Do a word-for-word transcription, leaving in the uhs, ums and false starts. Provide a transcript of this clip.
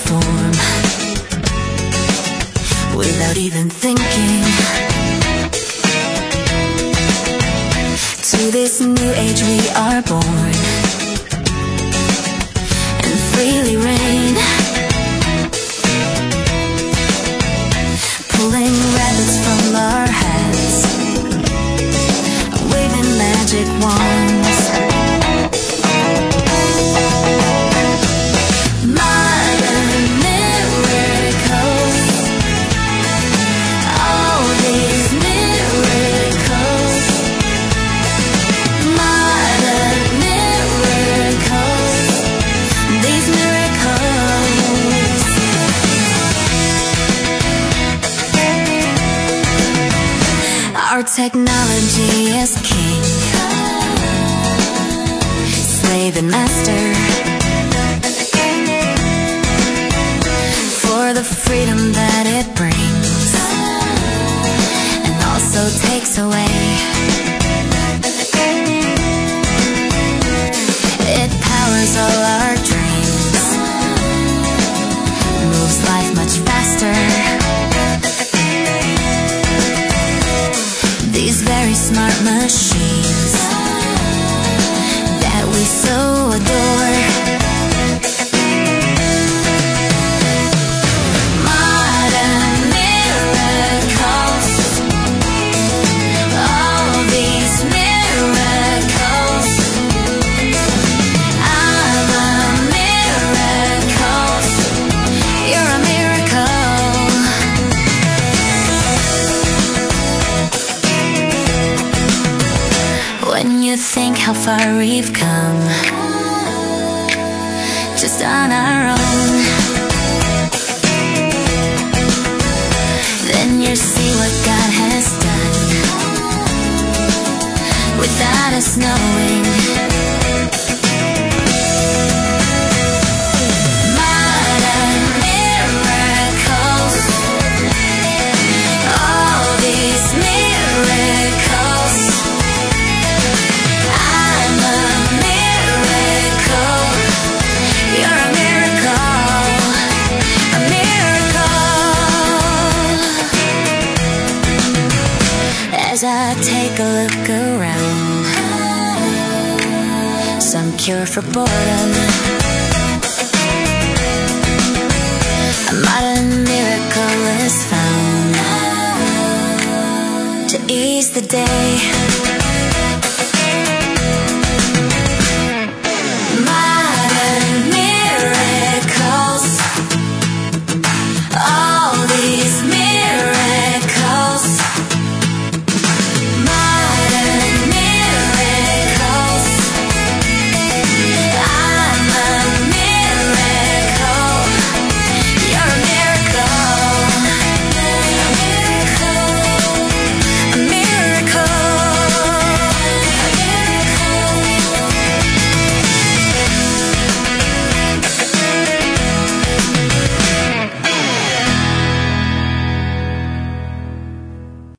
form without even thinking. To this new age we are born and freely reign, pulling rabbits from our hats, waving magic wands. Modern miracles, all these miracles. Modern miracles, these miracles. Our technology is king, slave and master, for the freedom that it brings and also takes away. It powers all our dreams, moves life much faster. These very smart machines that we so adore. Modern miracles, all these miracles. I'm a miracle, you're a miracle. When you think how far we've come, just on our own, then you see what God has done without us knowing. Modern miracles, all these miracles. I'm a miracle, you're a miracle, a miracle. As I take a look around, some cure for boredom, a modern miracle is found to ease the day.